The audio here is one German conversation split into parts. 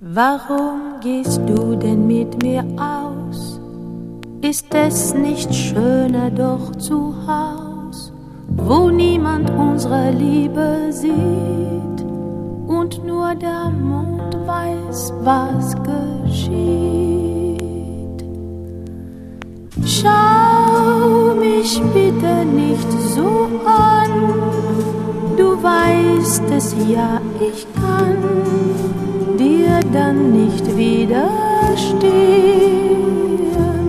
Warum gehst du denn mit mir aus? Ist es nicht schöner doch zu Haus, wo niemand unsere Liebe sieht und nur der Mond weiß, was geschieht? Schau mich bitte nicht so an, du weißt es ja, ich kann dir dann nicht widerstehen.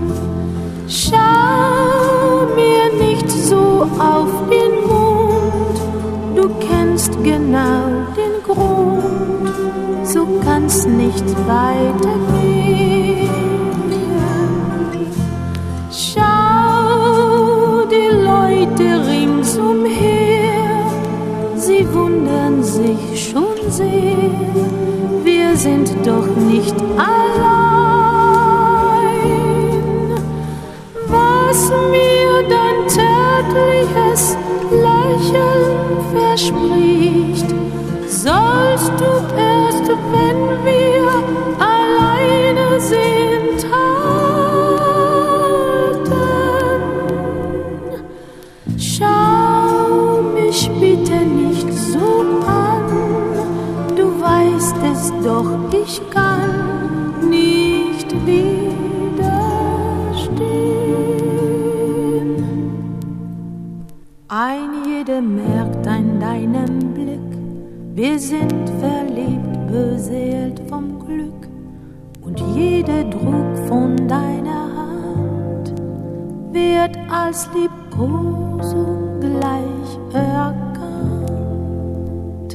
Schau mir nicht so auf den Mond, du kennst genau den Grund, so kann's nicht weitergehen. Schau die Leute ringsumher, sie wundern sich schon sehr, wir sind doch nicht allein. Was mir dein zärtliches Lächeln verspricht, sollst du erst, wenn wir alleine sind, halten. Schau mich bitte nicht so an, du weißt es doch, ich kann nicht widerstehen. Ein jeder merkt an deinem Blick, wir sind verliebt, beseelt vom Glück, und jeder Druck von deiner Hand wird als Liebkosung gleich erkannt.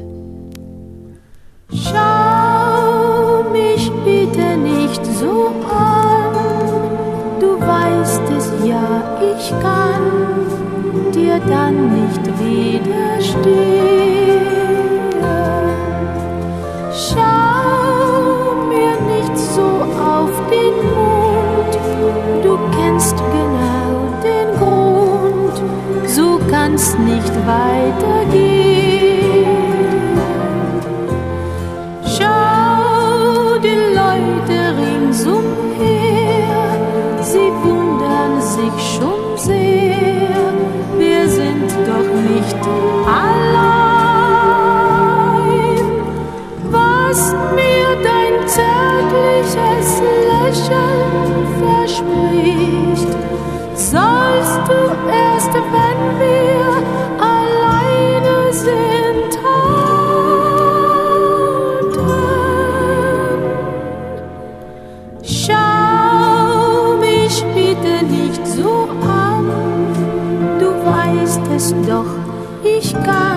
Schau mich bitte nicht so an, du weißt es ja, ich kann dir dann nicht widerstehen. Schau mir nicht so auf den Mond, du kennst genau den Grund, so kann's nicht weitergehen. Schau die Leute ringsumher, sie wundern sich schon sehr, wir sind doch nicht allein. Was mir dein zärtliches Lächeln verspricht, sollst du erst, wenn wir alleine sind, halten. Schau mich bitte nicht so an, du weißt es doch, ich kann